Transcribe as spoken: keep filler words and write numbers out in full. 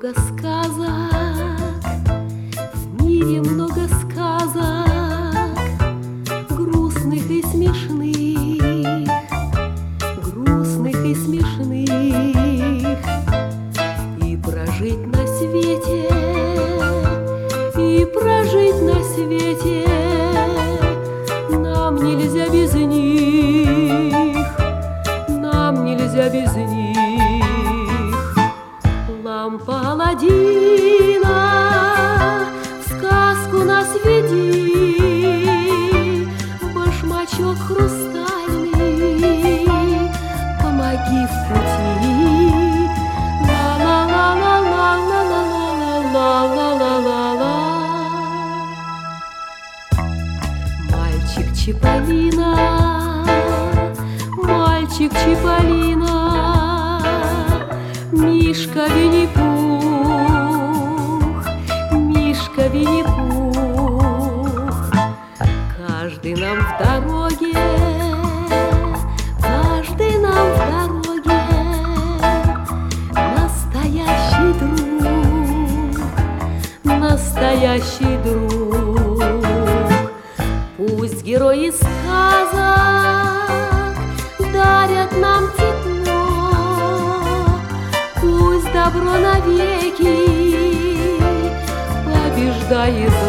много сказок, в мире много сказок, грустных и смешных, грустных и смешных. И прожить на свете, и прожить на свете нам нельзя без них, нам нельзя без них. Лампа Аладдина, в сказку нас веди, башмачок хрустальный, помоги в пути. Ла-ла-ла-ла-ла-ла-ла-ла-ла-ла-ла. Мальчик Чиполлино, мальчик Чиполлино, Мишка Винни-Пух, Мишка Винни-Пух. Каждый нам в дороге, каждый нам в дороге настоящий друг, настоящий друг. Пусть герои сказок дарят нам тепло, пусть добро навеки побеждает